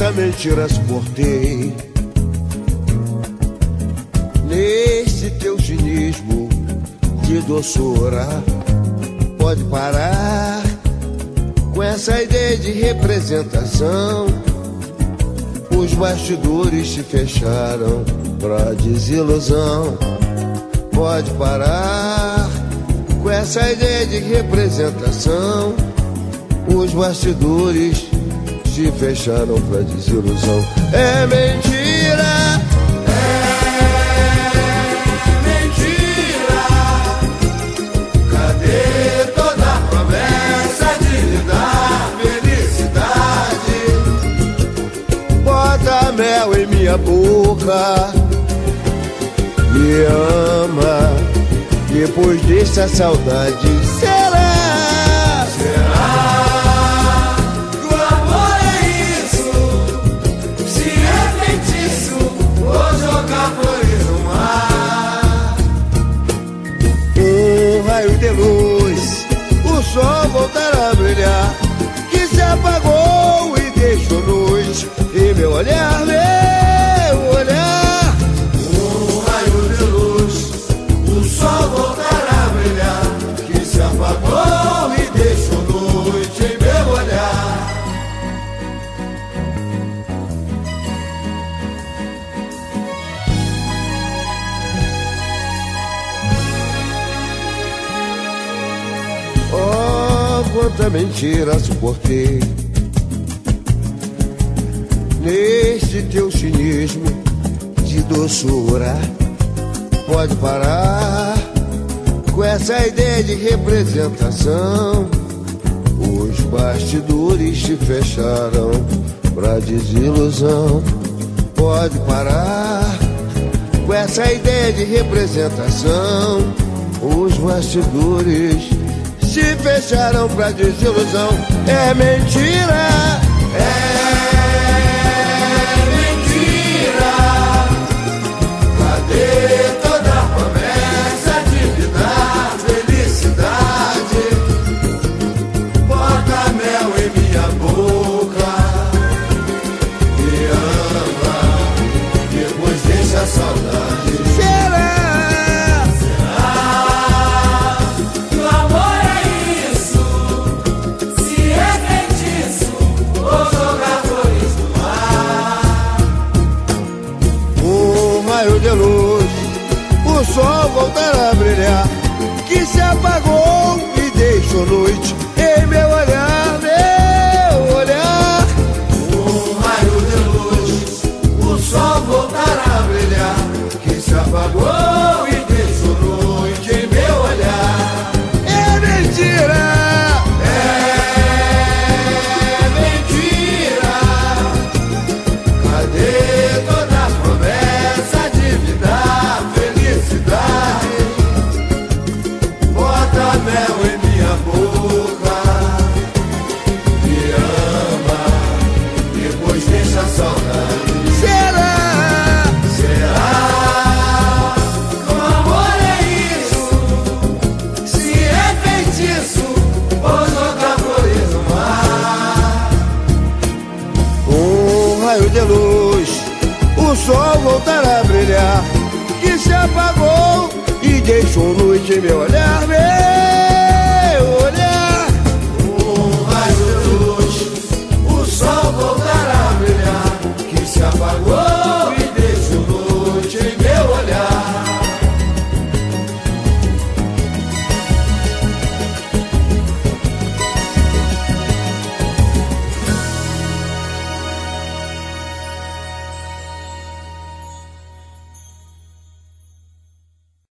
quanta mentira suportei nesse teu cinismo de doçura. Pode parar com essa ideia de representação. Os bastidores se fecharam pra desilusão. Pode parar com essa ideia de representação. Os bastidores se fecharam pra desilusão. É mentira, é mentira. Cadê toda a promessa de lhe dar felicidade? Bota mel em minha boca, me ama, depois deixa a saudade. Será? Será que o amor é isso? Se é feitiço, vou jogar flores no mar. Um raio de luz, o sol voltará a brilhar, que se apagou e deixou noite em meu olhar, meu olhar. Um raio de luz, o sol voltará a brilhar, que se apagou e deixou noite em meu olhar. Oh, quanta mentira suportei neste teu cinismo de doçura. Pode parar com essa ideia de representação. Os bastidores se fecharam pra desilusão. Pode parar com essa ideia de representação. Os bastidores se fecharam pra desilusão. É mentira, é mentira. Cadê toda a promessa de lhe dar felicidade? Bota mel em minha boca, me ama, depois deixa a saudade. Será? Será que o amor é isso? Se é feitiço, vou jogar flores no mar. Um raio de luz, o sol voltará a brilhar, que se apagou e deixou noite em meu olhar, meu olhar. Um raio de luz, o sol voltará a brilhar, que se apagou e deixou noite em meu olhar. É mentira, é mentira. Cadê toda a promessa de me dar felicidade? Bota mel em minha boca, me ama, depois deixa a saudade. Será? Será que o amor é isso? Se é feitiço, vou jogar flores no mar. Um raio de luz, o sol voltará a brilhar, que se apagou e deixou noite em meu olhar.